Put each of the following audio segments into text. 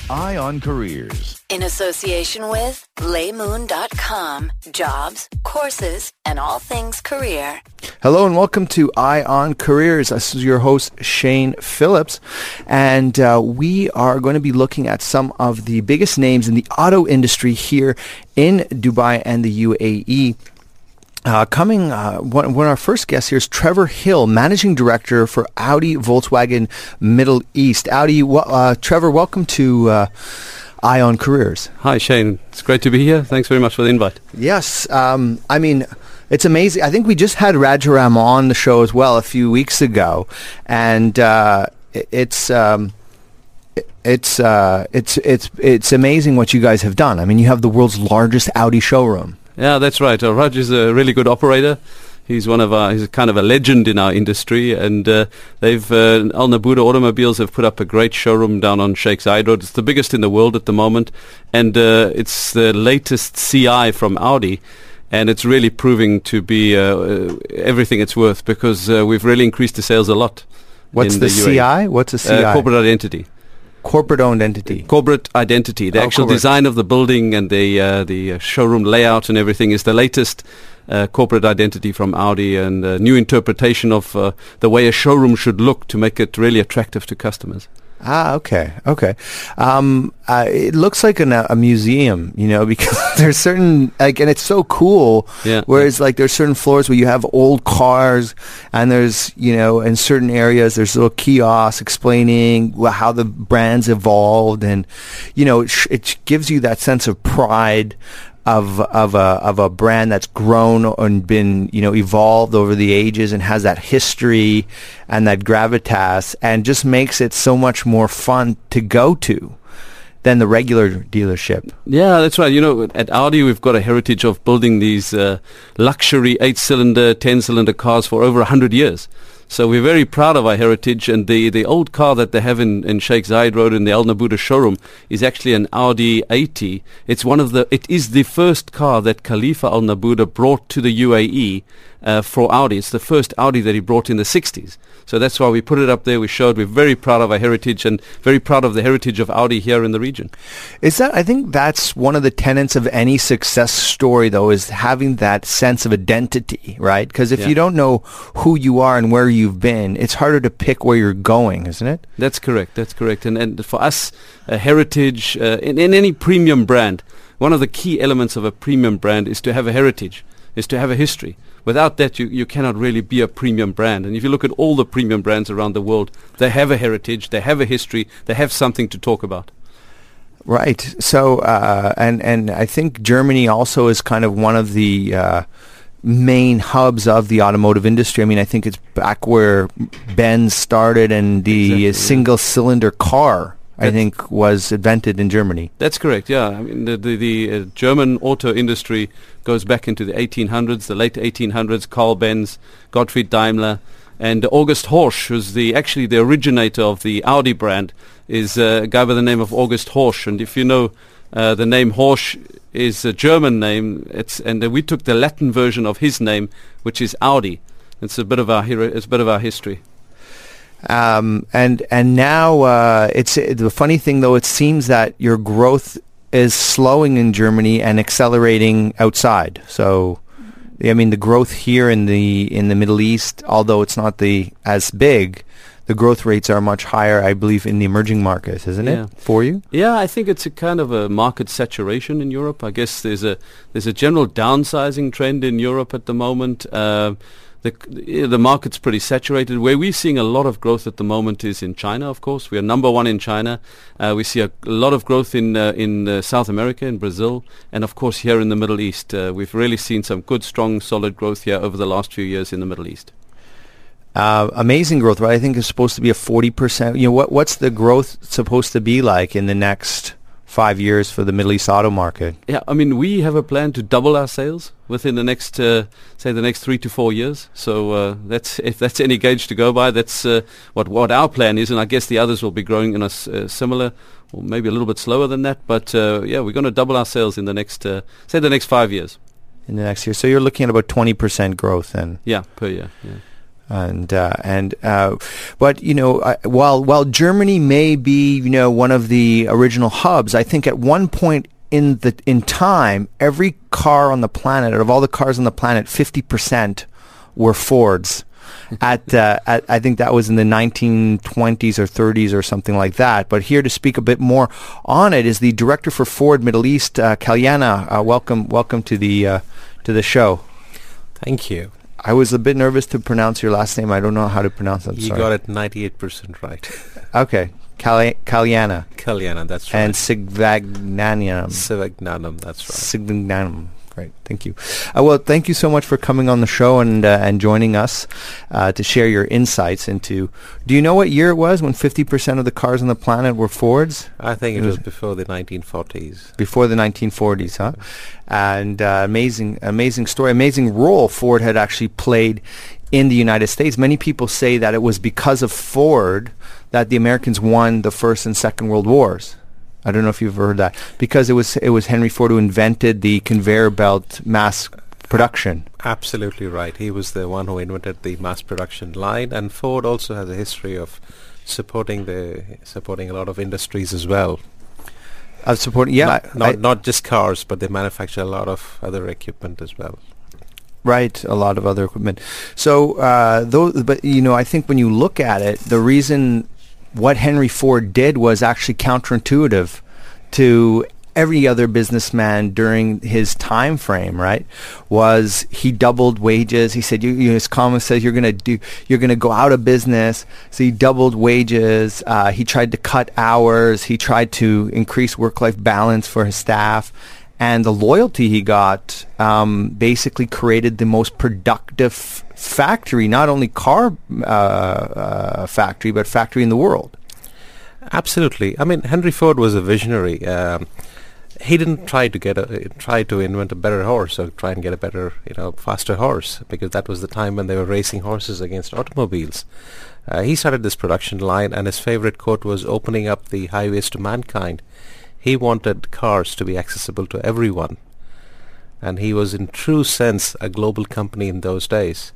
Eye on Careers. In association with laymoon.com. Jobs, courses, and all things career. Hello and welcome to Eye on Careers. This is your host, Shane Phillips. And we are going to be looking at some of the biggest names in the auto industry here in Dubai and the UAE. One of our first guests here is Trevor Hill, Managing Director for Audi Volkswagen Middle East. Trevor, welcome to Eye on Careers. Hi, Shane. It's great to be here. Thanks very much for the invite. Yes. It's amazing. I think we just had Rajaram on the show as well a few weeks ago, and it's amazing what you guys have done. I mean, you have the world's largest Audi showroom. Yeah, that's right. Raj is a really good operator. He's he's kind of a legend in our industry, and Al Nabuda Automobiles have put up a great showroom down on Sheikh Zayed Road. It's the biggest in the world at the moment, and it's the latest CI from Audi, and it's really proving to be everything it's worth because we've really increased the sales a lot. What's the CI? What's a CI? Corporate identity. Corporate-owned entity. Corporate identity. The actual design of the building and the showroom layout and everything is the latest corporate identity from Audi, and a new interpretation of the way a showroom should look to make it really attractive to customers. Okay. It looks like a museum, because there's certain, and it's so cool. Yeah. Whereas, there's certain floors where you have old cars, and there's, in certain areas, there's little kiosks explaining how the brands evolved, and, it gives you that sense of pride of a brand that's grown and been evolved over the ages and has that history and that gravitas, and just makes it so much more fun to go to than the regular dealership. Yeah, that's right. At Audi we've got a heritage of building these luxury 8-cylinder, 10-cylinder cars for over 100 years. So we're very proud of our heritage, and the old car that they have in Sheikh Zayed Road in the Al Nabuda showroom is actually an Audi 80. It is the first car that Khalifa Al Nabuda brought to the UAE for Audi. It's the first Audi that he brought in the 60s. So that's why we put it up there. We're very proud of our heritage and very proud of the heritage of Audi here in the region. I think that's one of the tenets of any success story, though, is having that sense of identity, right? Because if you don't know who you are and where you've been, it's harder to pick where you're going, isn't it? That's correct. And for us, heritage, in any premium brand, one of the key elements of a premium brand is to have a heritage, is to have a history. Without that, you cannot really be a premium brand. And if you look at all the premium brands around the world, they have a heritage, they have a history, they have something to talk about. Right. So, and I think Germany also is kind of one of the main hubs of the automotive industry. I mean, I think it's back where Benz started, and the single-cylinder car, I think, was invented in Germany. That's correct, yeah. I mean, the German auto industry goes back into the 1800s, the late 1800s. Carl Benz, Gottfried Daimler, and August Horsch, who's actually the originator of the Audi brand, is a guy by the name of August Horsch. And if you know, the name Horsch is a German name, and we took the Latin version of his name, which is Audi. It's a bit of our history. And now it's the funny thing, though. It seems that your growth is slowing in Germany and accelerating outside. So, I mean, the growth here in the Middle East, although it's not as big, the growth rates are much higher, I believe, in the emerging markets, isn't it, for you? Yeah, I think it's a kind of a market saturation in Europe. I guess there's a general downsizing trend in Europe at the moment. The market's pretty saturated. Where we're seeing a lot of growth at the moment is in China, of course. We are number one in China. We see a lot of growth in South America, in Brazil, and of course here in the Middle East. We've really seen some good, strong, solid growth here over the last few years in the Middle East. Amazing growth, right? I think it's supposed to be a 40%. What's the growth supposed to be like in the next 5 years for the Middle East auto market? Yeah, I mean, we have a plan to double our sales within the next, the next 3 to 4 years. So if that's any gauge to go by, that's what our plan is. And I guess the others will be growing in a similar, or maybe a little bit slower than that. But we're going to double our sales in the next, the next 5 years. In the next year. So you're looking at about 20% growth then? Yeah, per year. Yeah. But while Germany may be one of the original hubs, I think at one point in time, every car on the planet, out of all the cars on the planet, 50% were Fords. At I think that was in the 1920s or 30s or something like that. But here to speak a bit more on it is the director for Ford Middle East, Kalyana. Welcome to the show. Thank you. I was a bit nervous to pronounce your last name. I don't know how to pronounce it. You got it 98% right. Okay. Kalyana. Kalyana, that's right. And Sivagnanam. Sivagnanam, that's right. Sivagnanam. Great. Thank you. Well, thank you so much for coming on the show and joining us to share your insights into... Do you know what year it was when 50% of the cars on the planet were Fords? I think it was before the 1940s. Before the 1940s, huh? And amazing story, amazing role Ford had actually played in the United States. Many people say that it was because of Ford that the Americans won the First and Second World Wars. I don't know if you've heard that. Because it was Henry Ford who invented the conveyor belt mass production. Absolutely right. He was the one who invented the mass production line, and Ford also has a history of supporting a lot of industries as well. Supporting, yeah. Not just cars, but they manufacture a lot of other equipment as well. Right, a lot of other equipment. So, I think when you look at it, the reason what Henry Ford did was actually counterintuitive to every other businessman during his time frame, right? Was he doubled wages? He said, his comment says you're going to go out of business. So he doubled wages. He tried to cut hours. He tried to increase work-life balance for his staff. And the loyalty he got basically created the most productive factory, not only car factory, but factory in the world. Absolutely. I mean, Henry Ford was a visionary. He didn't try to invent a better horse or try and get a better, faster horse, because that was the time when they were racing horses against automobiles. He started this production line, and his favorite quote was opening up the highways to mankind. He wanted cars to be accessible to everyone. And he was in true sense a global company in those days.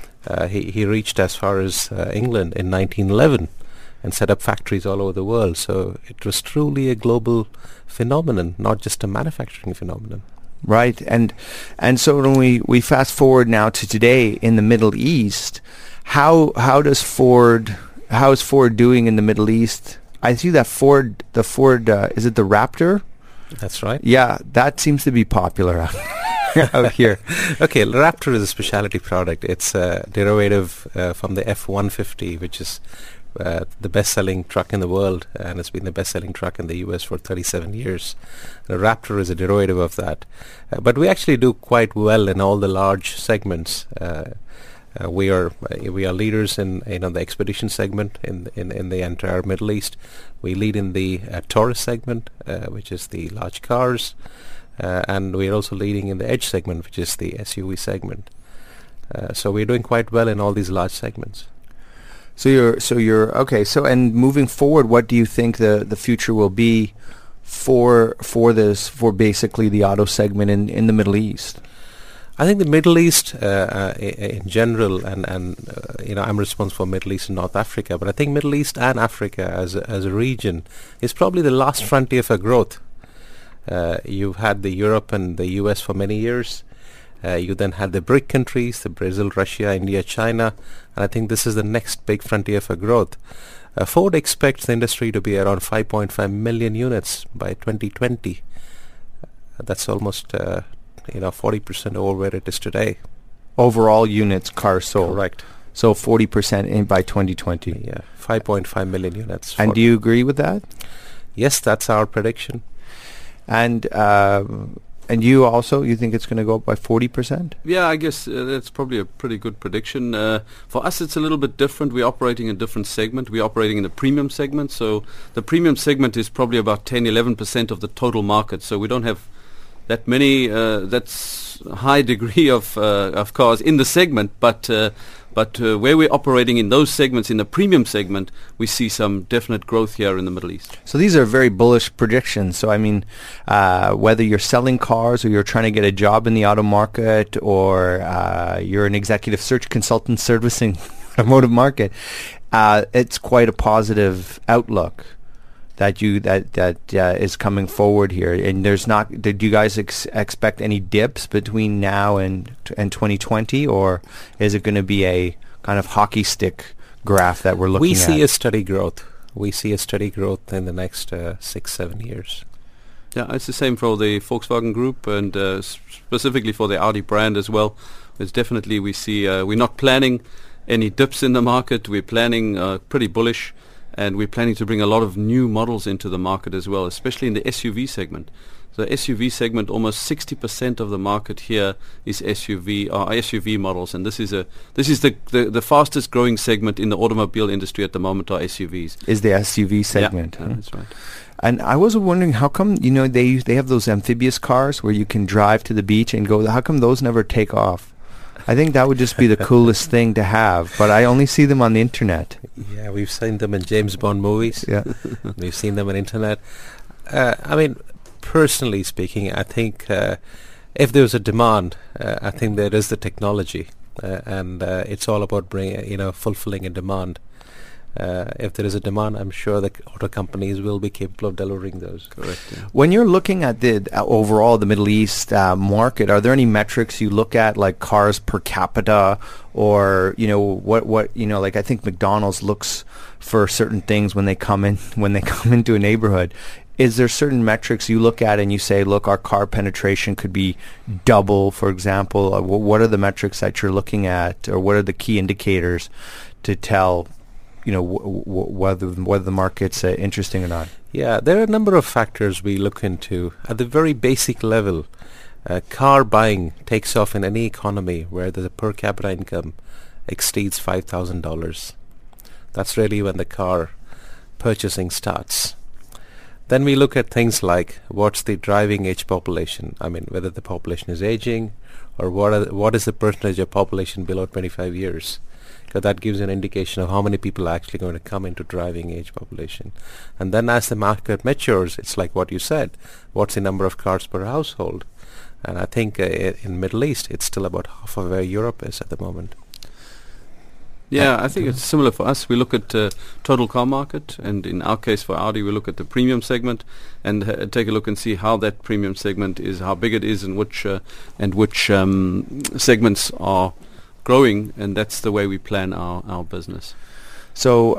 He reached as far as England in 1911 and set up factories all over the world. So it was truly a global phenomenon, not just a manufacturing phenomenon. Right. And so when we fast forward now to today in the Middle East, how is Ford doing in the Middle East? I see that Ford, is it the Raptor? That's right. Yeah, that seems to be popular out here. Okay, the Raptor is a specialty product. It's a derivative from the F-150, which is the best-selling truck in the world, and it's been the best-selling truck in the U.S. for 37 years. The Raptor is a derivative of that. But we actually do quite well in all the large segments. We are leaders in the expedition segment in the entire Middle East. We lead in the tourist segment, which is the large cars, and we are also leading in the edge segment, which is the SUV segment. So we're doing quite well in all these large segments. So you're okay. So, and moving forward, what do you think the future will be for basically the auto segment in the Middle East? I think the Middle East in general, and I'm responsible for Middle East and North Africa, but I think Middle East and Africa as a region is probably the last frontier for growth. You've had the Europe and the US for many years. You then had the BRIC countries, the Brazil, Russia, India, China, and I think this is the next big frontier for growth. Ford expects the industry to be around 5.5 million units by 2020. That's almost 40% over where it is today. Overall units, cars sold. Correct. So 40% by 2020. Yeah, 5.5 million units. And do you agree with that? Yes, that's our prediction. And you think it's going to go up by 40%? Yeah, I guess that's probably a pretty good prediction. For us, it's a little bit different. We're operating in a different segment. We're operating in the premium segment. So the premium segment is probably about 10-11% of the total market. So we don't have that many. That's a high degree of cars in the segment, but where we're operating in those segments, in the premium segment, we see some definite growth here in the Middle East. So these are very bullish predictions. So I mean, whether you're selling cars or you're trying to get a job in the auto market, or you're an executive search consultant servicing automotive market, it's quite a positive outlook that is coming forward here. And there's not. Did you guys expect any dips between now and 2020, or is it going to be a kind of hockey stick graph that we're looking at? We see a steady growth. We see a steady growth in the next 6-7 years. Yeah, it's the same for the Volkswagen Group and specifically for the Audi brand as well. It's definitely, we see, we're not planning any dips in the market. We're planning pretty bullish, and we're planning to bring a lot of new models into the market as well, especially in the SUV segment. The SUV segment, almost 60% of the market here is SUV models, and this is the fastest growing segment in the automobile industry at the moment are SUVs. Is the SUV segment? Yeah, that's right. And I was wondering, how come they have those amphibious cars where you can drive to the beach and go? How come those never take off? I think that would just be the coolest thing to have, but I only see them on the internet. Yeah, we've seen them in James Bond movies. Yeah, we've seen them on internet. I mean, personally speaking, I think if there's a demand, I think there is the technology, and it's all about fulfilling a demand. If there is a demand, I'm sure the auto companies will be capable of delivering those. Correct. Yeah. When you're looking at the overall the Middle East market, are there any metrics you look at, like cars per capita, or like I think McDonald's looks for certain things when they come into a neighborhood? Is there certain metrics you look at and you say, look, our car penetration could be double, for example? What are the metrics that you're looking at, or what are the key indicators to tell whether the market's interesting or not? Yeah, there are a number of factors we look into. At the very basic level, car buying takes off in any economy where the per capita income exceeds $5,000. That's really when the car purchasing starts. Then we look at things like what's the driving age population. I mean, whether the population is aging, or what is the percentage of population below 25 years. Because that gives an indication of how many people are actually going to come into driving age population. And then as the market matures, it's like what you said. What's the number of cars per household? And I think in Middle East, it's still about half of where Europe is at the moment. Yeah, I think it's similar for us. We look at total car market, and in our case for Audi, we look at the premium segment and take a look and see how that premium segment is, how big it is, and which segments are growing, and that's the way we plan our business. So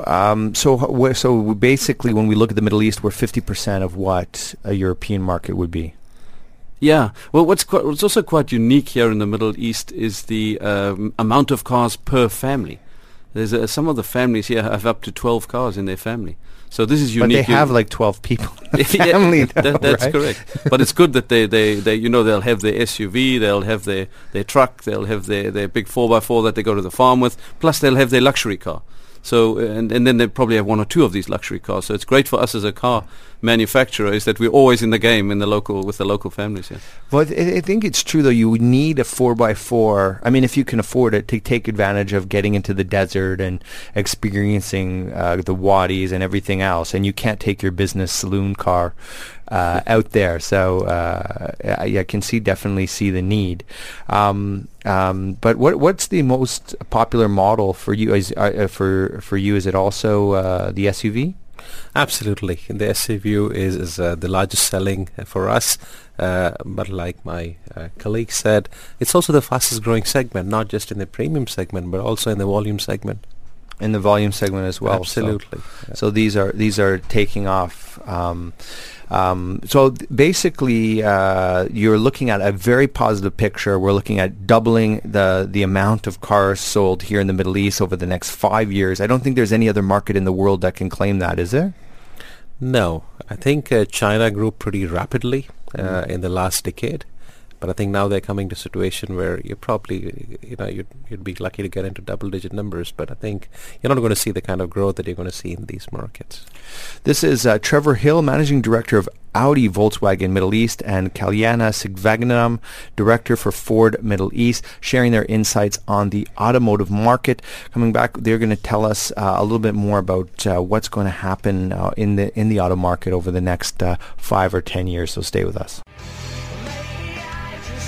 basically, when we look at the Middle East, we're 50% of what a European market would be. Yeah. Well, what's also quite unique here in the Middle East is the amount of cars per family. There's some of the families here have up to 12 cars in their family. So this is unique. But they have like 12 people in the family. That's right? correct. But it's good that they they'll have their SUV, they'll have their truck, they'll have their big 4x4 that they go to the farm with, plus they'll have their luxury car. So and then they probably have one or two of these luxury cars. So it's great for us as a car manufacturer is that we're always in the game with the local families. Yeah. Well, I think it's true though. You need a 4x4. I mean, if you can afford it, to take advantage of getting into the desert and experiencing the wadis and everything else. And you can't take your business saloon car out there. So I can definitely see the need. But what's the most popular model for you? For you, is it also the SUV? Absolutely. The SUV is the largest selling for us. But like my colleague said, it's also the fastest growing segment, not just in the premium segment, but also in the volume segment. In the volume segment as well. Absolutely. So these are taking off. So basically, you're looking at a very positive picture. We're looking at doubling the amount of cars sold here in the Middle East over the next 5 years. I don't think there's any other market in the world that can claim that, is there? No. I think China grew pretty rapidly in the last decade. But I think now they're coming to a situation where you probably, you'd be lucky to get into double-digit numbers. But I think you're not going to see the kind of growth that you're going to see in these markets. This is Trevor Hill, Managing Director of Audi Volkswagen Middle East, and Kalyana Sigvaganam, Director for Ford Middle East, sharing their insights on the automotive market. Coming back, they're going to tell us a little bit more about what's going to happen in the auto market over the next 5 or 10 years. So stay with us. I just want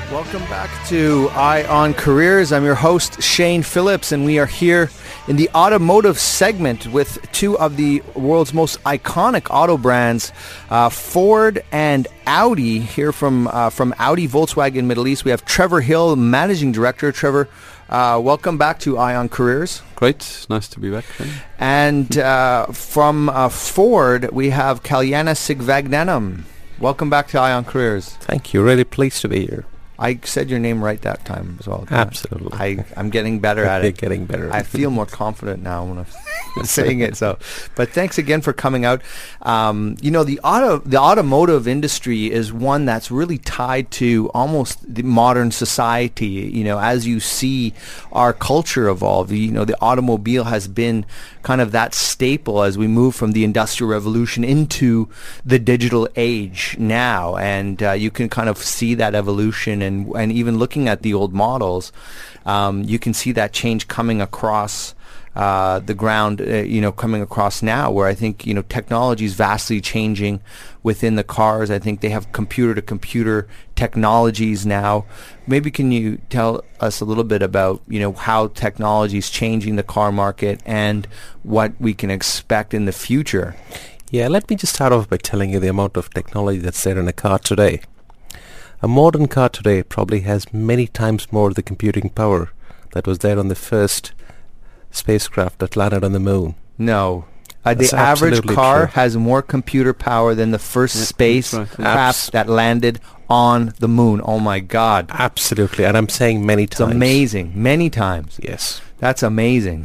Welcome back to Eye on Careers. I'm your host, Shane Phillips, and we are here in the automotive segment with two of the world's most iconic auto brands, Ford and Audi. Here from Audi Volkswagen Middle East, we have Trevor Hill, Managing Director. Trevor, welcome back to Eye on Careers. Great. Nice to be back, Shane. And from Ford, we have Kalyana Sigvagnanam. Welcome back to Eye on Careers. Thank you. Really pleased to be here. I said your name right that time as well. Absolutely. I'm getting better at it. Getting better. I feel more confident now when I'm saying it. So, but thanks again for coming out. The automotive industry is one that's really tied to almost the modern society. You know, as you see our culture evolve, you know, the automobile has been kind of that staple as we move from the Industrial Revolution into the digital age now, and you can kind of see that evolution. And even looking at the old models, you can see that change coming across the ground, coming across now, where I think, you know, technology is vastly changing within the cars. I think they have computer-to-computer technologies now. Maybe can you tell us a little bit about, you know, how technology is changing the car market and what we can expect in the future? Yeah, let me just start off by telling you the amount of technology that's there in a car today. A modern car today probably has many times more of the computing power that was there on the first spacecraft that landed on the moon. No. The That's average absolutely car true. has more computer power than the first spacecraft that landed on the moon. Oh my God. Absolutely. And I'm saying many It's times. amazing. Many times. Yes. That's amazing.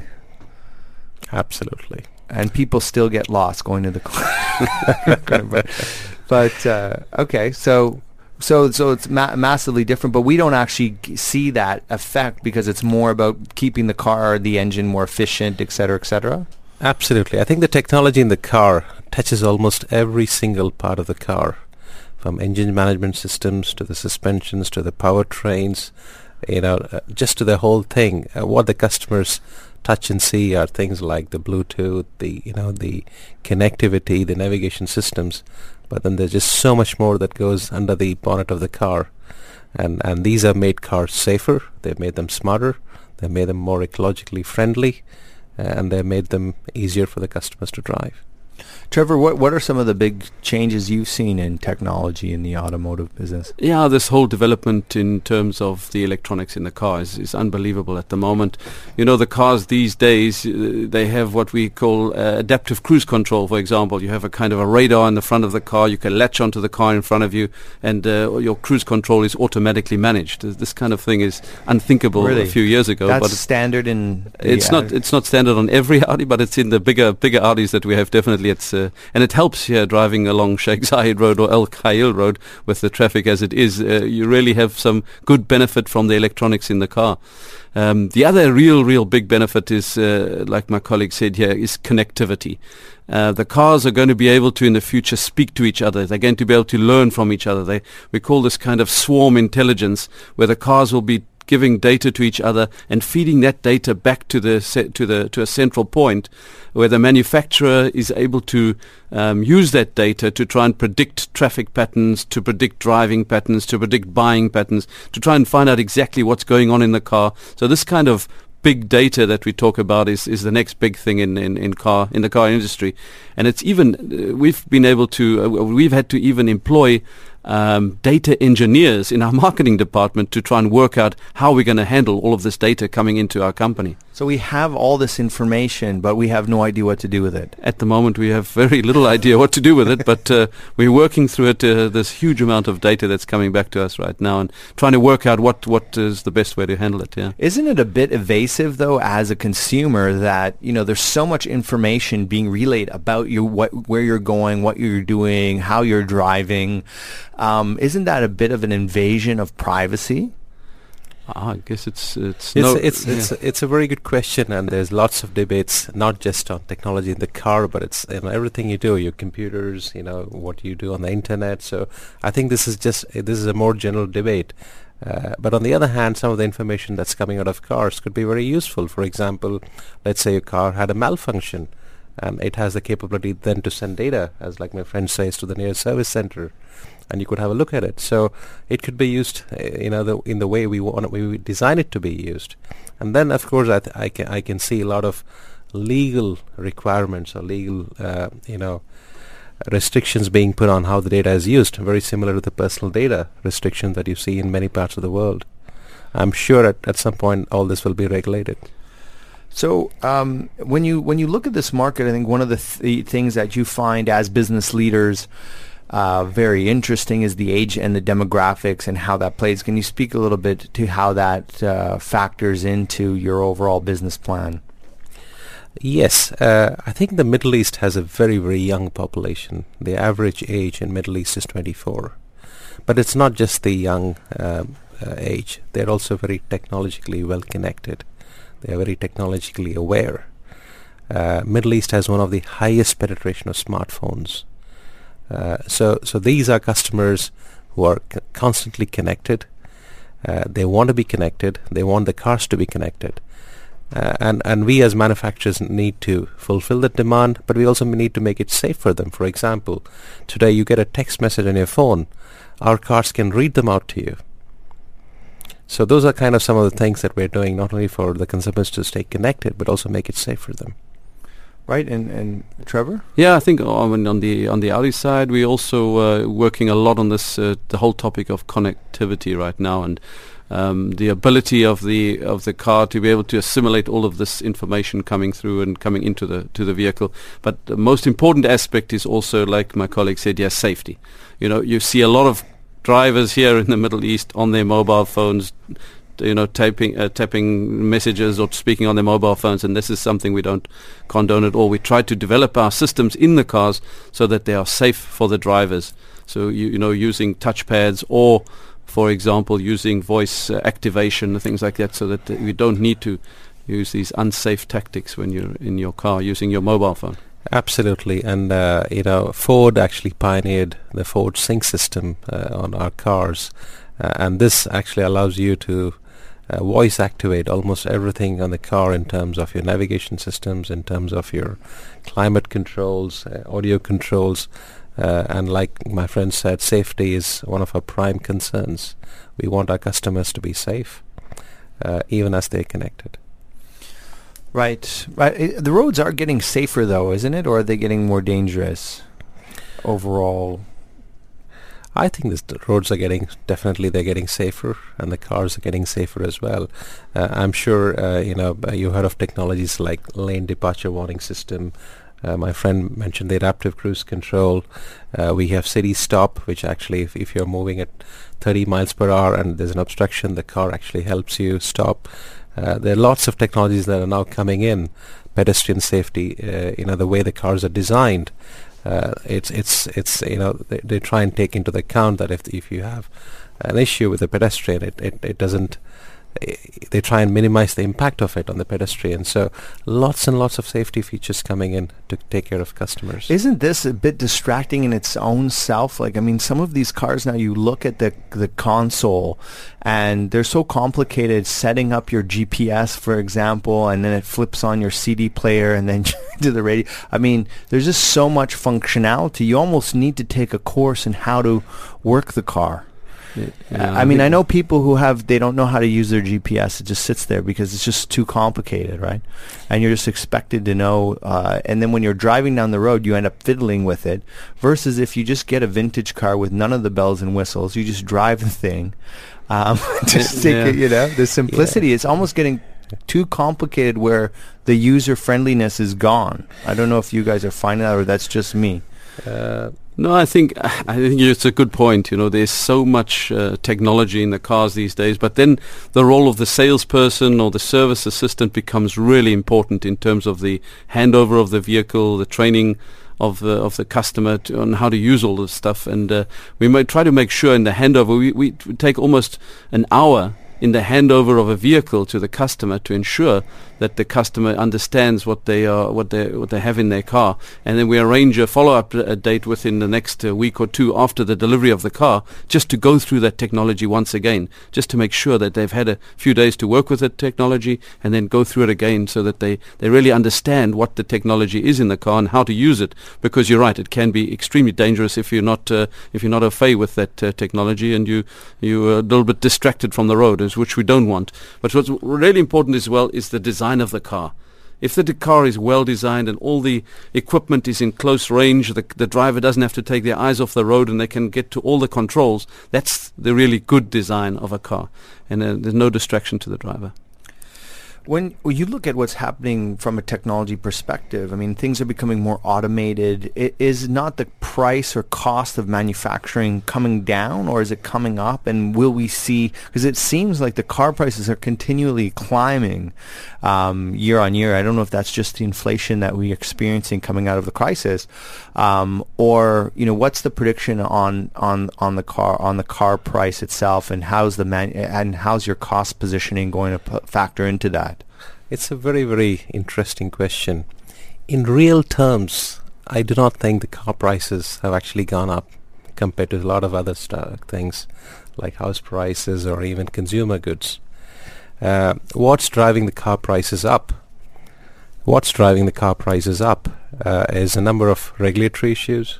Absolutely. And people still get lost going to the car. Okay, so it's massively different, but we don't actually see that effect because it's more about keeping the car, the engine more efficient, et cetera, et cetera. Absolutely. I think the technology in the car touches almost every single part of the car, from engine management systems to the suspensions to the powertrains, just to the whole thing. What the customers touch and see are things like the Bluetooth, the connectivity, the navigation systems. But then there's just so much more that goes under the bonnet of the car. And these have made cars safer, they've made them smarter, they've made them more ecologically friendly, and they've made them easier for the customers to drive. Trevor, what are some of the big changes you've seen in technology in the automotive business? Yeah, this whole development in terms of the electronics in the car is unbelievable at the moment. You know, the cars these days, they have what we call adaptive cruise control, for example. You have a kind of a radar in the front of the car. You can latch onto the car in front of you, and your cruise control is automatically managed. This kind of thing is unthinkable a few years ago. That's but standard in... It's not standard on every Audi, but it's in the bigger Audis that we have. Definitely, and it helps here driving along Sheikh Zayed Road or El Khail Road with the traffic as it is. You really have some good benefit from the electronics in the car. The other real big benefit is, like my colleague said here, is connectivity. The cars are going to be able to, in the future, speak to each other. They're going to be able to learn from each other. We call this kind of swarm intelligence, where the cars will be giving data to each other and feeding that data back to a central point, where the manufacturer is able to use that data to try and predict traffic patterns, to predict driving patterns, to predict buying patterns, to try and find out exactly what's going on in the car. So this kind of big data that we talk about is the next big thing in the car industry. And it's even we've had to even employ data engineers in our marketing department to try and work out how we're going to handle all of this data coming into our company. So we have all this information, but we have no idea what to do with it. At the moment, we have very little idea what to do with it, but we're working through it. This huge amount of data that's coming back to us right now, and trying to work out what is the best way to handle it. Yeah. Isn't it a bit evasive, though, as a consumer, that there's so much information being relayed about you, where you're going, what you're doing, how you're driving? Isn't that a bit of an invasion of privacy? I guess it's a very good question, and there's lots of debates, not just on technology in the car, but it's everything you do, your computers, what you do on the internet. So I think this is a more general debate. But on the other hand, some of the information that's coming out of cars could be very useful. For example, let's say your car had a malfunction. and it has the capability then to send data, as like my friend says, to the nearest service center, and you could have a look at it. So it could be used, in the way we design it to be used. And then, of course, I can see a lot of legal requirements or legal, restrictions being put on how the data is used, very similar to the personal data restriction that you see in many parts of the world. I'm sure at some point all this will be regulated. So when you look at this market, I think one of the things that you find as business leaders very interesting is the age and the demographics and how that plays. Can you speak a little bit to how that factors into your overall business plan? Yes, I think the Middle East has a very, very young population. The average age in Middle East is 24. But it's not just the young age. They're also very technologically well connected. They are very technologically aware. Middle East has one of the highest penetration of smartphones. So these are customers who are constantly connected. They want to be connected. They want the cars to be connected. And we as manufacturers need to fulfill that demand, but we also need to make it safe for them. For example, today you get a text message on your phone. Our cars can read them out to you. So those are kind of some of the things that we're doing, not only for the consumers to stay connected, but also make it safe for them. Right, and Trevor? Yeah, I think on the Audi side, we're also working a lot on this the whole topic of connectivity right now, and the ability of the car to be able to assimilate all of this information coming through and coming into the vehicle. But the most important aspect is also, like my colleague said, yes, safety. You see a lot of drivers here in the Middle East on their mobile phones, tapping messages or speaking on their mobile phones, and this is something we don't condone at all. We try to develop our systems in the cars so that they are safe for the drivers. So using touchpads or, for example, using voice activation, things like that, so that we don't need to use these unsafe tactics when you're in your car using your mobile phone. Absolutely, and Ford actually pioneered the Ford Sync system on our cars, and this actually allows you to voice activate almost everything on the car in terms of your navigation systems, in terms of your climate controls, audio controls, and like my friend said, safety is one of our prime concerns. We want our customers to be safe, even as they're connected. Right. The roads are getting safer, though, isn't it? Or are they getting more dangerous overall? I think the roads are they're getting safer, and the cars are getting safer as well. I'm sure, you heard of technologies like lane departure warning system. My friend mentioned the adaptive cruise control. We have city stop, which actually, if you're moving at 30 miles per hour and there's an obstruction, the car actually helps you stop. There are lots of technologies that are now coming in. Pedestrian safety, the way the cars are designed, they try and take into account that if you have an issue with the pedestrian, it doesn't. They try and minimize the impact of it on the pedestrian. So lots and lots of safety features coming in to take care of customers. Isn't this a bit distracting in its own self? Some of these cars now, you look at the console and they're so complicated, setting up your GPS, for example, and then it flips on your CD player and then to the radio. There's just so much functionality. You almost need to take a course in how to work the car. I know people who they don't know how to use their GPS. It just sits there because it's just too complicated, right? And you're just expected to know. And then when you're driving down the road, you end up fiddling with it. Versus if you just get a vintage car with none of the bells and whistles, you just drive the thing. The simplicity. Yeah. It's almost getting too complicated where the user friendliness is gone. I don't know if you guys are finding that, or that's just me. No, I think it's a good point. There's so much technology in the cars these days, but then the role of the salesperson or the service assistant becomes really important in terms of the handover of the vehicle, the training of the customer on how to use all this stuff. And we might try to make sure in the handover, we take almost an hour in the handover of a vehicle to the customer to ensure that the customer understands what they have in their car, and then we arrange a follow-up date within the next week or two after the delivery of the car, just to go through that technology once again, just to make sure that they've had a few days to work with the technology, and then go through it again so that they really understand what the technology is in the car and how to use it. Because you're right, it can be extremely dangerous if you're not au fait with that technology, and you're a little bit distracted from the road, which we don't want. But what's really important as well is the design of the car. If the car is well designed and all the equipment is in close range, the driver doesn't have to take their eyes off the road and they can get to all the controls, that's the really good design of a car. And there's no distraction to the driver. When you look at what's happening from a technology perspective, I mean, things are becoming more automated. Is not the price or cost of manufacturing coming down, or is it coming up? And will we see, because it seems like the car prices are continually climbing year on year. I don't know if that's just the inflation that we're experiencing coming out of the crisis, or what's the prediction on the car price itself, and how's your cost positioning going to factor into that? It's a very, very interesting question. In real terms, I do not think the car prices have actually gone up compared to a lot of other things like house prices or even consumer goods. What's driving the car prices up? Is a number of regulatory issues,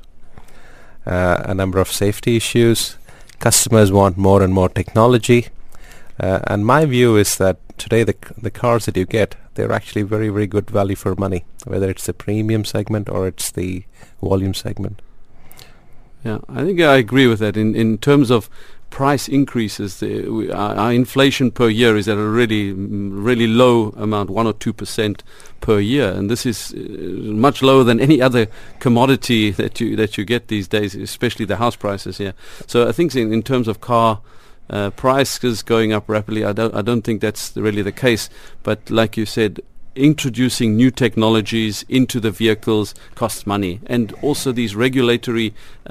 a number of safety issues. Customers want more and more technology. And my view is that today the cars that you get, they're actually very, very good value for money, whether it's the premium segment or it's the volume segment. Yeah, I think I agree with that. In terms of price increases, our inflation per year is at a really, really low amount, 1 or 2% per year, and this is much lower than any other commodity that you get these days, especially the house prices here. So I think in terms of car prices going up rapidly, I don't think that's really the case. But like you said, introducing new technologies into the vehicles costs money, and also these regulatory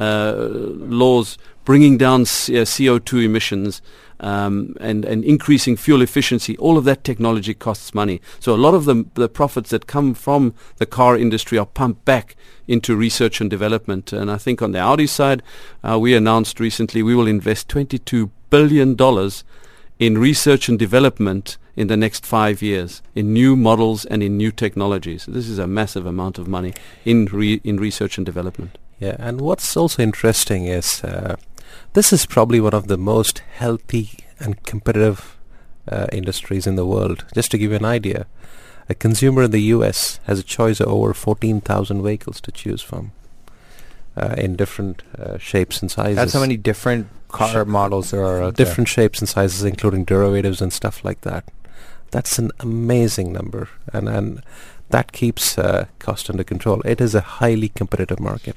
laws bringing down CO2 emissions and increasing fuel efficiency, all of that technology costs money. So a lot of the profits that come from the car industry are pumped back into research and development. And I think on the Audi side, we announced recently we will invest $22 billion in research and development in the next 5 years, in new models and in new technologies. This is a massive amount of money in research and development. Yeah, and what's also interesting is this is probably one of the most healthy and competitive industries in the world. Just to give you an idea, a consumer in the US has a choice of over 14,000 vehicles to choose from in different shapes and sizes. That's how many different car models there are out different shapes and sizes, including derivatives and stuff like that. That's an amazing number, and that keeps cost under control. It is a highly competitive market.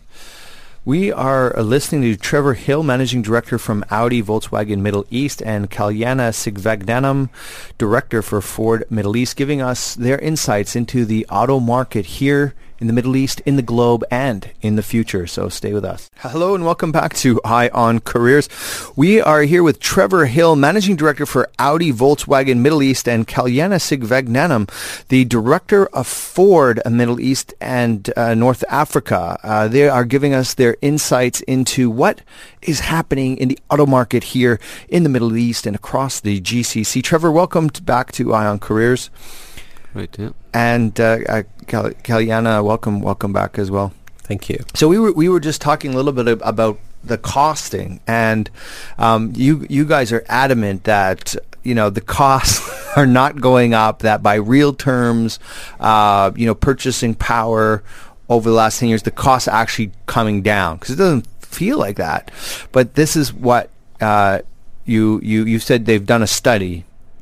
We are listening to Trevor Hill, Managing Director from Audi Volkswagen Middle East, and Kalyana Sigvagnanam, Director for Ford Middle East, giving us their insights into the auto market here in the Middle East, in the globe, and in the future. So stay with us. Hello and welcome back to Eye on Careers. We are here with Trevor Hill, Managing Director for Audi Volkswagen Middle East, and Kalyana Sigvagnanam, the Director of Ford Middle East and North Africa. They are giving us their insights into what is happening in the auto market here in the Middle East and across the GCC. Trevor, welcome back to Eye on Careers. Right, yeah. And Kalyana, welcome back as well. Thank you. So we were just talking a little bit about the costing, and you guys are adamant that the costs are not going up, that by real terms, purchasing power over the last 10 years, the costs are actually coming down, because it doesn't feel like that. But this is what you said they've done a study.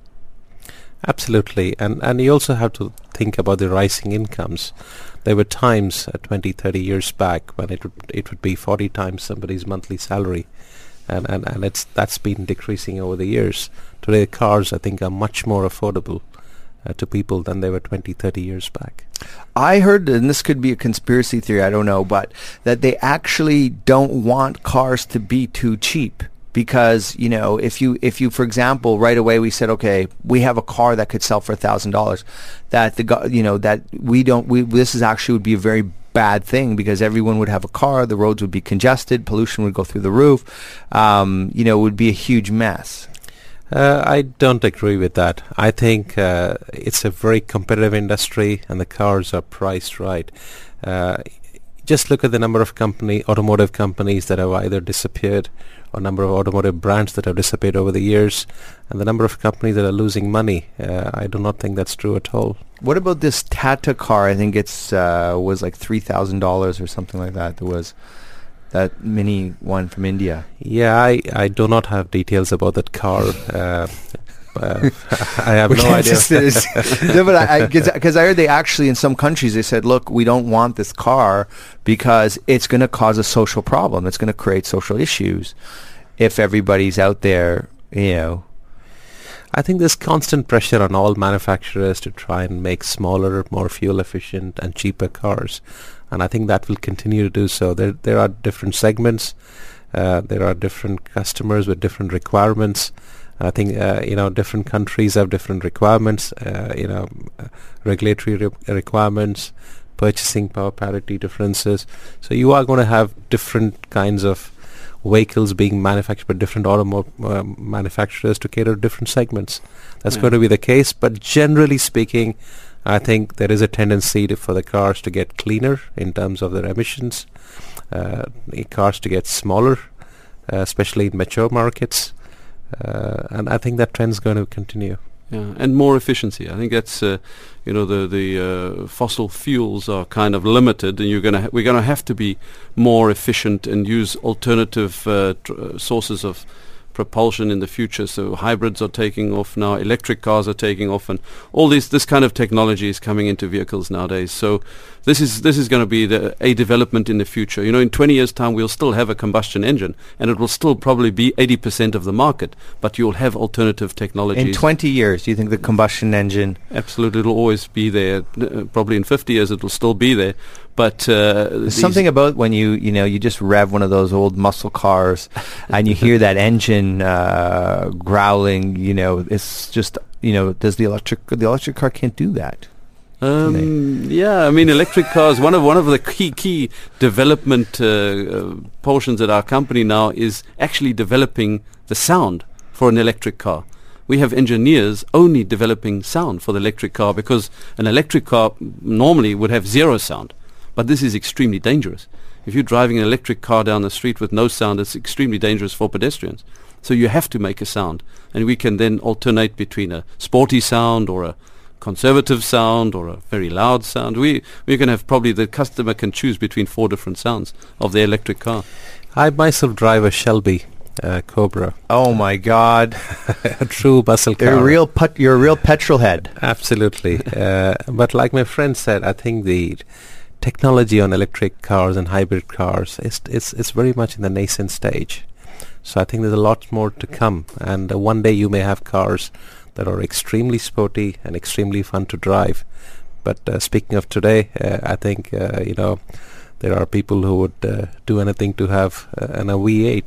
Absolutely, and you also have to think about the rising incomes. There were times 20, 30 years back when it would be 40 times somebody's monthly salary, and that's been decreasing over the years. Today, cars, I think, are much more affordable to people than they were 20, 30 years back. I heard, and this could be a conspiracy theory, I don't know, but that they actually don't want cars to be too cheap. because if you for example right away we said, okay, we have a car that could sell for $1,000, that this is actually would be a very bad thing, because everyone would have a car, the roads would be congested, pollution would go through the roof, it would be a huge mess. I don't agree with that. I think it's a very competitive industry, and the cars are priced right. Just look at the number of automotive companies that have either disappeared, or number of automotive brands that have disappeared over the years, and the number of companies that are losing money. I do not think that's true at all. What about this Tata car? I think it's was like $3,000 or something like that. There was that mini one from India. Yeah, I do not have details about that car. I have no idea. No, but because I heard they actually, in some countries, they said, look, we don't want this car because it's going to cause a social problem. It's going to create social issues if everybody's out there, I think there's constant pressure on all manufacturers to try and make smaller, more fuel efficient and cheaper cars. And I think that will continue to do so. There are different segments. There are different customers with different requirements. I think different countries have different requirements. Regulatory requirements, purchasing power parity differences. So you are going to have different kinds of vehicles being manufactured by different manufacturers to cater to different segments. That's going to be the case. But generally speaking, I think there is a tendency for the cars to get cleaner in terms of their emissions, cars to get smaller, especially in mature markets. And I think that trend is going to continue. Yeah, and more efficiency. I think that's the fossil fuels are kind of limited, and we're going to have to be more efficient and use alternative sources of propulsion in the future. So hybrids are taking off now, electric cars are taking off, and all this kind of technology is coming into vehicles nowadays. So this is going to be a development in the future. In 20 years' time, we'll still have a combustion engine, and it will still probably be 80% of the market, but you'll have alternative technologies. In 20 years, do you think the combustion engine... Absolutely, it'll always be there. Probably in 50 years, it'll still be there. But there's something about when you just rev one of those old muscle cars and you hear that engine growling. It's just does the electric car can't do that? Yeah, I mean, electric cars. One of the key development portions at our company now is actually developing the sound for an electric car. We have engineers only developing sound for the electric car, because an electric car normally would have zero sound. But this is extremely dangerous. If you're driving an electric car down the street with no sound, it's extremely dangerous for pedestrians. So you have to make a sound. And we can then alternate between a sporty sound or a conservative sound or a very loud sound. We can have the customer can choose between 4 different sounds of the electric car. I myself drive a Shelby Cobra. Oh my God. A true muscle car. You're a real petrol head. Absolutely. But like my friend said, I think the technology on electric cars and hybrid cars it's very much in the nascent stage. So I think there's a lot more to come, and one day you may have cars that are extremely sporty and extremely fun to drive. But speaking of today, I think there are people who would do anything to have a V8.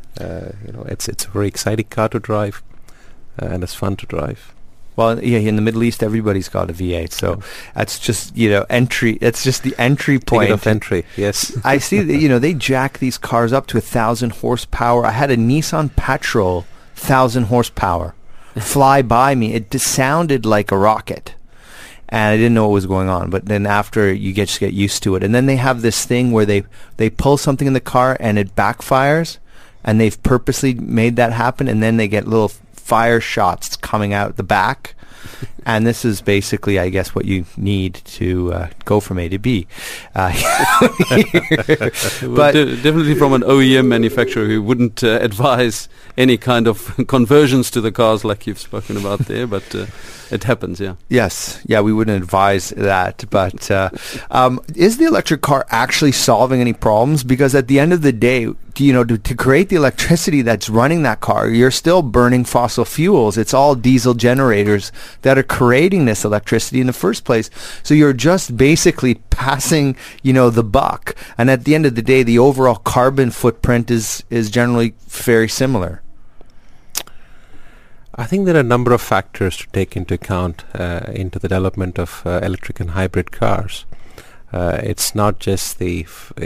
It's a very exciting car to drive, and it's fun to drive. Well, yeah, in the Middle East, everybody's got a V8, so that's just entry. It's just the entry point. Ticket of entry, yes. I see that they jack these cars up to 1,000 horsepower. I had a Nissan Patrol, 1,000 horsepower, fly by me. It just sounded like a rocket, and I didn't know what was going on. But then after, you just get used to it. And then they have this thing where they pull something in the car and it backfires, and they've purposely made that happen. And then they get little fire shots coming out the back. And this is basically, I guess, what you need to go from A to B. But definitely from an OEM manufacturer who wouldn't advise any kind of conversions to the cars like you've spoken about there, but it happens, yeah. Yes, yeah, we wouldn't advise that. But is the electric car actually solving any problems? Because at the end of the day, to create the electricity that's running that car, you're still burning fossil fuels. It's all diesel generators that are creating this electricity in the first place. So you're just basically passing, the buck. And at the end of the day, the overall carbon footprint is generally very similar. I think there are a number of factors to take into account into the development of electric and hybrid cars. It's not just the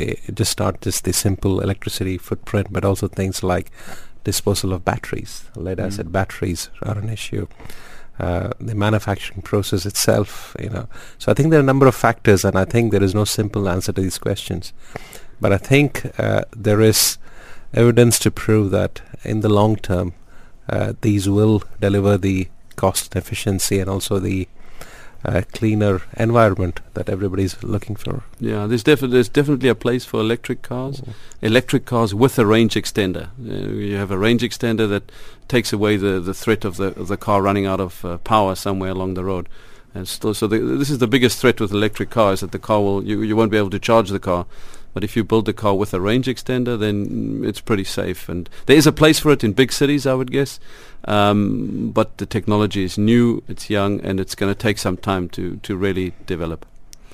simple electricity footprint, but also things like disposal of batteries. Lead acid batteries are an issue. The manufacturing process itself, So I think there are a number of factors, and I think there is no simple answer to these questions. But I think there is evidence to prove that in the long term, these will deliver the cost and efficiency and also the cleaner environment that everybody's looking for. Yeah, there's definitely a place for electric cars. Electric cars with a range extender. You have a range extender that takes away the threat of the car running out of power somewhere along the road. And this is the biggest threat with electric cars, that the car you won't be able to charge the car. But if you build the car with a range extender, then it's pretty safe. And there is a place for it in big cities, I would guess. But the technology is new, it's young, and it's going to take some time to really develop.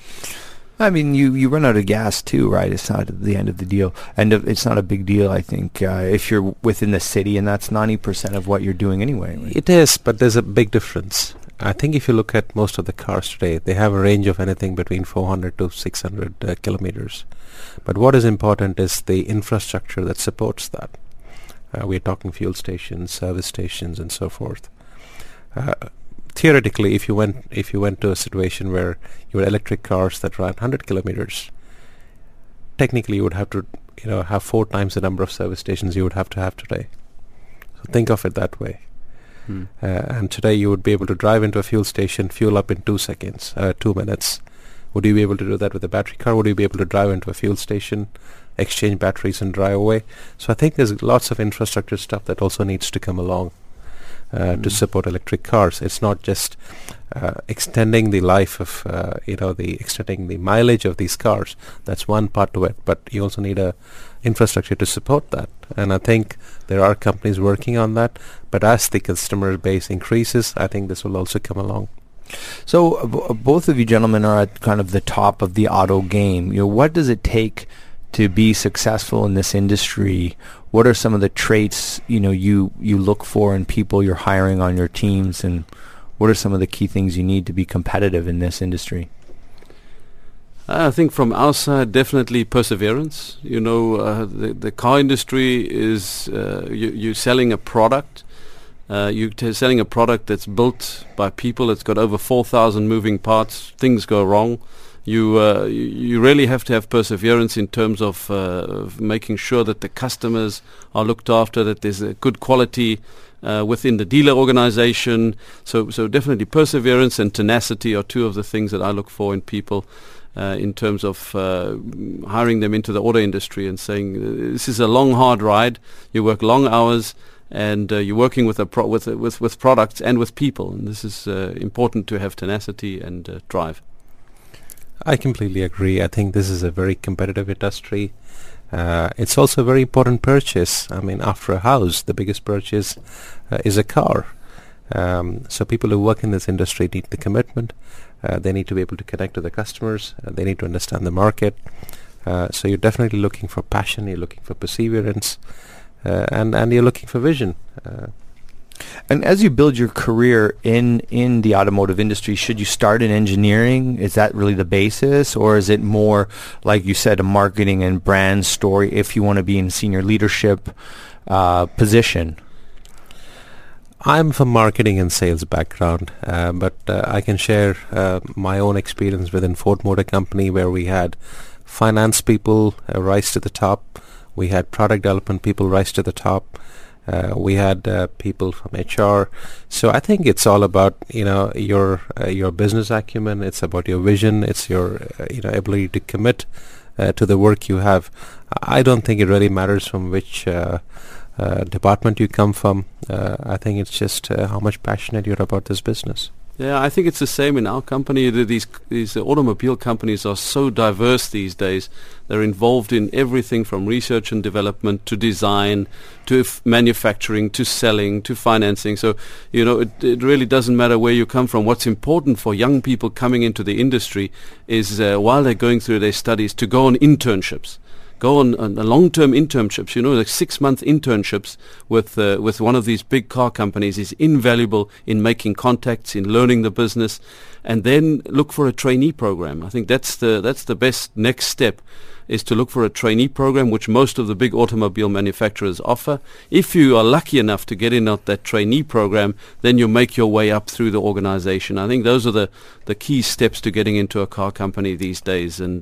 I mean, you run out of gas too, right? It's not the end of the deal. And it's not a big deal, I think, if you're within the city, and that's 90% of what you're doing anyway. Right? It is, but there's a big difference. I think if you look at most of the cars today, they have a range of anything between 400 to 600 kilometers. But what is important is the infrastructure that supports that. We're talking fuel stations, service stations, and so forth. Theoretically, if you went to a situation where you had electric cars that ran 100 kilometers, technically you would have to, have 4 times the number of service stations you would have to have today. So think of it that way. And today you would be able to drive into a fuel station, fuel up in 2 minutes. Would you be able to do that with a battery car? Would you be able to drive into a fuel station, exchange batteries and drive away? So I think there's lots of infrastructure stuff that also needs to come along to support electric cars. It's not just extending the life of, extending the mileage of these cars. That's one part to it, but you also need a infrastructure to support that. And I think there are companies working on that. But as the customer base increases, I think this will also come along. So both of you gentlemen are at kind of the top of the auto game. What does it take to be successful in this industry? What are some of the traits you look for in people you're hiring on your teams, and what are some of the key things you need to be competitive in this industry? I think from our side, definitely perseverance. The car industry is you're selling a product. You're selling a product that's built by people. It's got over 4,000 moving parts. Things go wrong. You really have to have perseverance in terms of making sure that the customers are looked after, that there's a good quality within the dealer organization. So definitely perseverance and tenacity are two of the things that I look for in people in terms of hiring them into the auto industry and saying this is a long, hard ride. You work long hours. And you're working with with products and with people, and this is important to have tenacity and drive. I completely agree. I think this is a very competitive industry. It's also a very important purchase. I mean, after a house, the biggest purchase is a car. So people who work in this industry need the commitment. They need to be able to connect to the customers. They need to understand the market. So you're definitely looking for passion. You're looking for perseverance. And you're looking for vision. And as you build your career in the automotive industry, should you start in engineering? Is that really the basis? Or is it more, like you said, a marketing and brand story if you want to be in senior leadership position? I'm from marketing and sales background, but I can share my own experience within Ford Motor Company, where we had finance people rise to the top. We had product development people rise to the top. We had people from HR. So I think it's all about your business acumen. It's about your vision. It's your ability to commit to the work you have. I don't think it really matters from which department you come from. I think it's just how much passionate you're about this business. Yeah, I think it's the same in our company. These automobile companies are so diverse these days. They're involved in everything from research and development to design to manufacturing to selling to financing. So, it really doesn't matter where you come from. What's important for young people coming into the industry is while they're going through their studies to go on internships. Go on long-term internships, like 6-month internships with one of these big car companies is invaluable in making contacts, in learning the business, and then look for a trainee program. I think that's the best next step, is to look for a trainee program, which most of the big automobile manufacturers offer. If you are lucky enough to get in at that trainee program, then you make your way up through the organization. I think those are the key steps to getting into a car company these days, and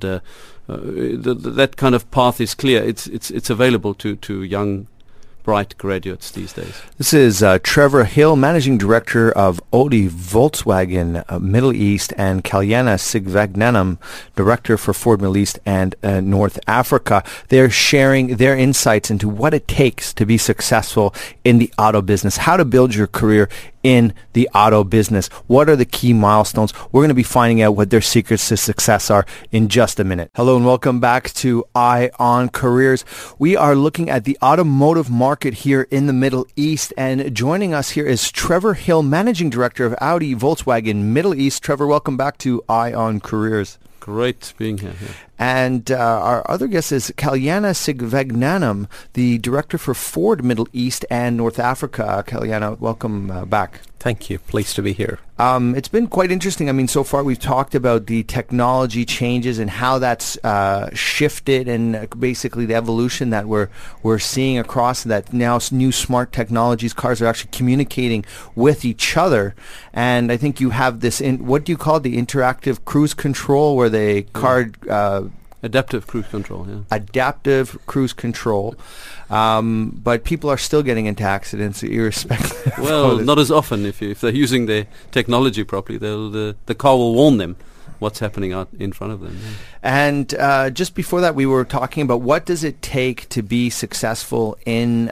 that kind of path is clear. It's available to young, bright graduates these days. This is Trevor Hill, Managing Director of Audi Volkswagen Middle East, and Kalyana Sigvagnanam, Director for Ford Middle East and North Africa. They're sharing their insights into what it takes to be successful in the auto business, how to build your career in the auto business. What are the key milestones? We're going to be finding out what their secrets to success are in just a minute. Hello and welcome back to Eye on Careers. We are looking at the automotive market here in the Middle East, and joining us here is Trevor Hill, Managing Director of Audi Volkswagen Middle East. Trevor, welcome back to Eye on Careers. Great being here. Yeah. And our other guest is Kalyana Sigvagnanam, the Director for Ford Middle East and North Africa. Kalyana, welcome back. Thank you. Pleased to be here. It's been quite interesting. I mean, so far we've talked about the technology changes and how that's shifted, and basically the evolution that we're seeing across that. Now new smart technologies, cars are actually communicating with each other. And I think you have this, what do you call it, the interactive cruise control, where the car... Adaptive cruise control, yeah. Adaptive cruise control. But people are still getting into accidents irrespective. Well, not as often. If they're using their technology properly, the car will warn them what's happening out in front of them. Yeah. And just before that, we were talking about what does it take to be successful in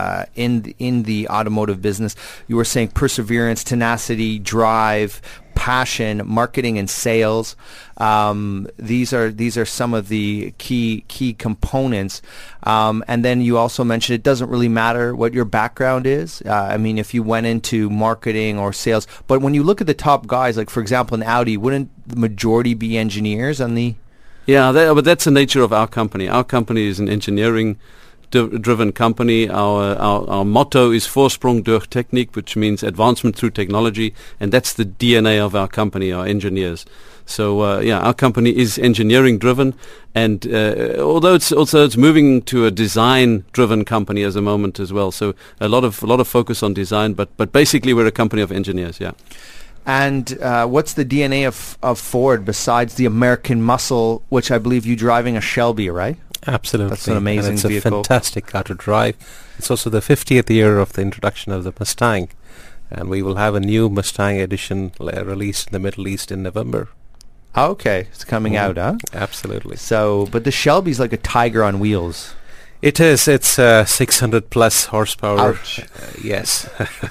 the automotive business. You were saying perseverance, tenacity, drive, passion, marketing, and sales. These are some of the key components. And then you also mentioned it doesn't really matter what your background is. I mean, if you went into marketing or sales, but when you look at the top guys, like for example in Audi, wouldn't the majority be engineers on the? Yeah, but that's the nature of our company. Our company is an engineering driven company. Our motto is Vorsprung durch Technik, which means advancement through technology, and that's the DNA of our company, our engineers. So our company is engineering driven, and although it's moving to a design driven company as a moment as well. So a lot of focus on design, but basically we're a company of engineers. Yeah. And what's the DNA of Ford besides the American muscle, which I believe you driving a Shelby, right? Absolutely. That's an amazing vehicle. It's a fantastic car to drive. It's also the 50th year of the introduction of the Mustang, and we will have a new Mustang edition released in the Middle East in November. Okay, it's coming out, huh? Absolutely. So, but the Shelby's like a tiger on wheels. It is. It's 600 plus horsepower. Ouch. Yes.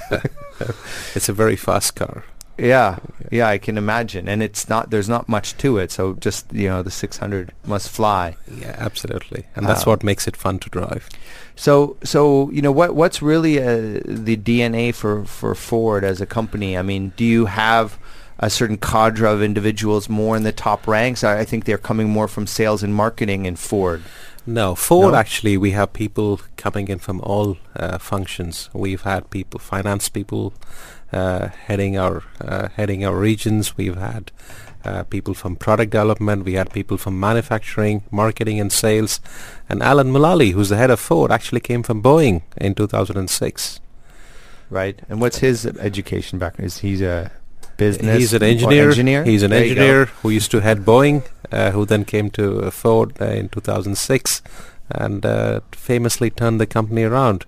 It's a very fast car. Yeah, I can imagine, and there's not much to it, so just the 600 must fly. Yeah, absolutely, and that's what makes it fun to drive. So what's really the DNA for Ford as a company? I mean, do you have a certain cadre of individuals more in the top ranks? I think they're coming more from sales and marketing in Ford. No, Ford actually, we have people coming in from all functions. We've had finance people. Heading our regions. We've had people from product development. We had people from manufacturing, marketing, and sales. And Alan Mulally, who's the head of Ford, actually came from Boeing in 2006. Right. And what's his education background? Is he a business? He's an engineer. He's an engineer who used to head Boeing, who then came to Ford in 2006, and famously turned the company around.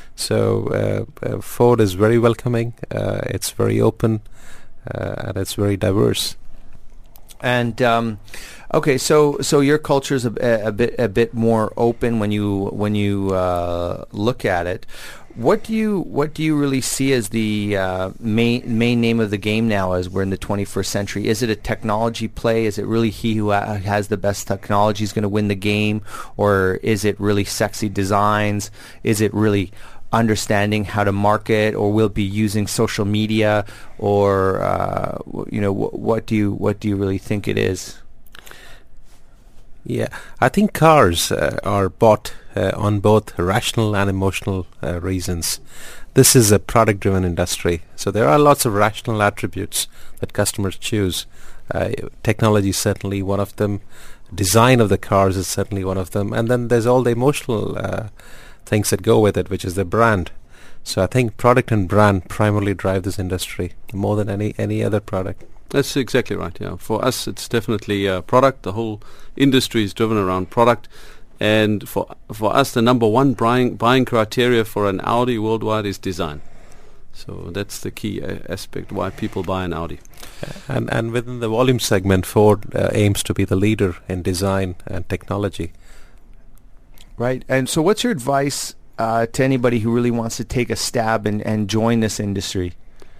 So Ford is very welcoming. It's very open, and it's very diverse. And okay, so your culture is a bit more open when you look at it. What do you really see as the main name of the game now as we're in the 21st century? Is it a technology play? Is it really he who has the best technology is going to win the game? Or is it really sexy designs? Is it really understanding how to market, or will be using social media, or what do you really think it is? Yeah, I think cars are bought on both rational and emotional reasons. This is a product-driven industry, so there are lots of rational attributes that customers choose. Technology is certainly one of them. Design of the cars is certainly one of them, and then there's all the emotional things that go with it, which is the brand. So I think product and brand primarily drive this industry more than any other product. That's exactly right, yeah. For us, it's definitely product. The whole industry is driven around product. And for us, the number one buying criteria for an Audi worldwide is design. So that's the key aspect why people buy an Audi. And within the volume segment, Ford aims to be the leader in design and technology. Right. And so what's your advice to anybody who really wants to take a stab and join this industry?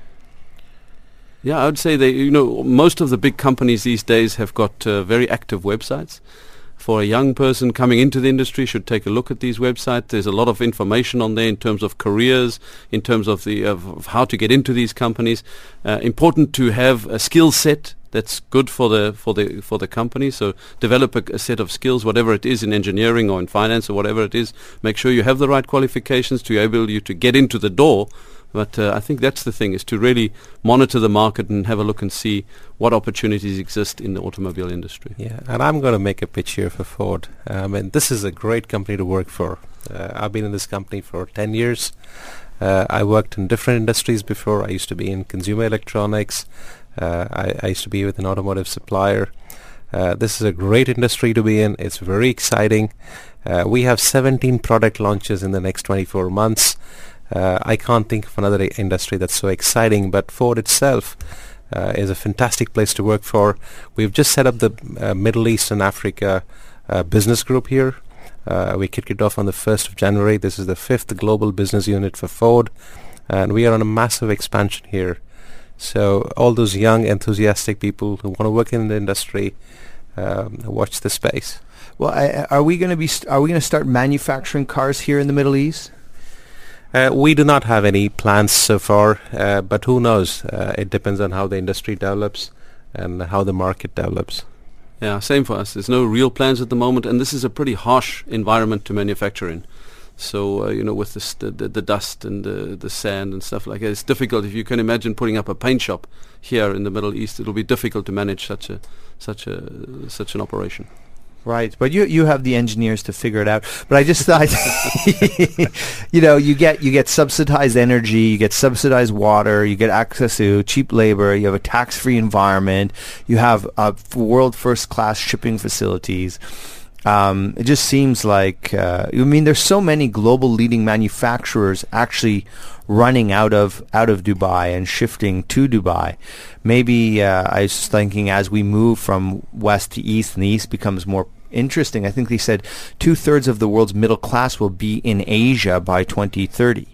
Yeah, I would say most of the big companies these days have got very active websites. For a young person coming into the industry, should take a look at these websites. There's a lot of information on there in terms of careers, in terms of of how to get into these companies. Important to have a skill set that's good for the company. So develop a set of skills, whatever it is in engineering or in finance or whatever it is. Make sure you have the right qualifications to enable you to get into the door. But I think that's the thing, is to really monitor the market and have a look and see what opportunities exist in the automobile industry. Yeah, and I'm going to make a pitch here for Ford. This is a great company to work for. I've been in this company for 10 years. I worked in different industries before. I used to be in consumer electronics. I used to be with an automotive supplier. This is a great industry to be in. It's very exciting. We have 17 product launches in the next 24 months. I can't think of another industry that's so exciting, but Ford itself is a fantastic place to work for. We've just set up the Middle East and Africa business group here. We kicked it off on the 1st of January. This is the 5th global business unit for Ford, and we are on a massive expansion here. So all those young, enthusiastic people who want to work in the industry, watch the space. Well, are we going to start manufacturing cars here in the Middle East? We do not have any plans so far, but who knows? It depends on how the industry develops and how the market develops. Yeah, same for us. There's no real plans at the moment, and this is a pretty harsh environment to manufacture in. So, with the dust and the sand and stuff like that, it's difficult. If you can imagine putting up a paint shop here in the Middle East, it'll be difficult to manage such an operation. Right, but you have the engineers to figure it out. But I just thought, you get subsidized energy, you get subsidized water, you get access to cheap labor, you have a tax-free environment, you have world first-class shipping facilities. It just seems like, there's so many global leading manufacturers actually running out of Dubai and shifting to Dubai. Maybe I was thinking as we move from west to east and the east becomes more interesting. I think they said 2/3 of the world's middle class will be in Asia by 2030.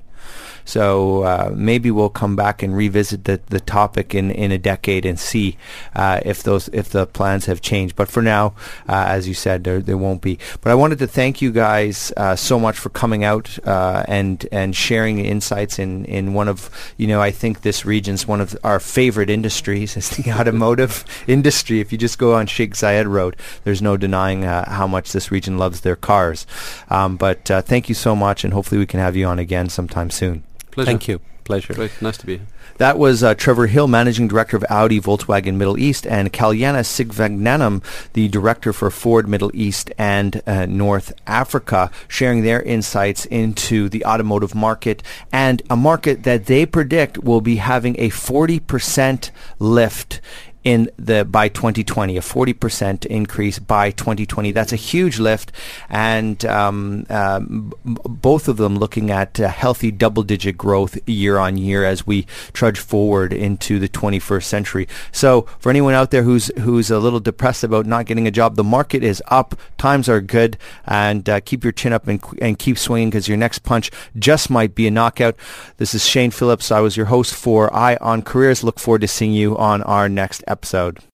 So maybe we'll come back and revisit the topic in a decade and see if the plans have changed. But for now, as you said, there won't be. But I wanted to thank you guys so much for coming out and sharing insights in one of, I think this region's one of our favorite industries is the automotive industry. If you just go on Sheikh Zayed Road, there's no denying how much this region loves their cars. But thank you so much, and hopefully we can have you on again sometime soon. Pleasure. Thank you. Pleasure. Great. Nice to be here. That was Trevor Hill, Managing Director of Audi Volkswagen Middle East, and Kalyana Sigvagnanam, the Director for Ford Middle East and North Africa, sharing their insights into the automotive market, and a market that they predict will be having a 40% lift by 2020, a 40% increase by 2020. That's a huge lift, and both of them looking at healthy double-digit growth year on year as we trudge forward into the 21st century. So for anyone out there who's a little depressed about not getting a job, the market is up, times are good, and keep your chin up and keep swinging, because your next punch just might be a knockout. This is Shane Phillips. I was your host for Eye on Careers. Look forward to seeing you on our next episode.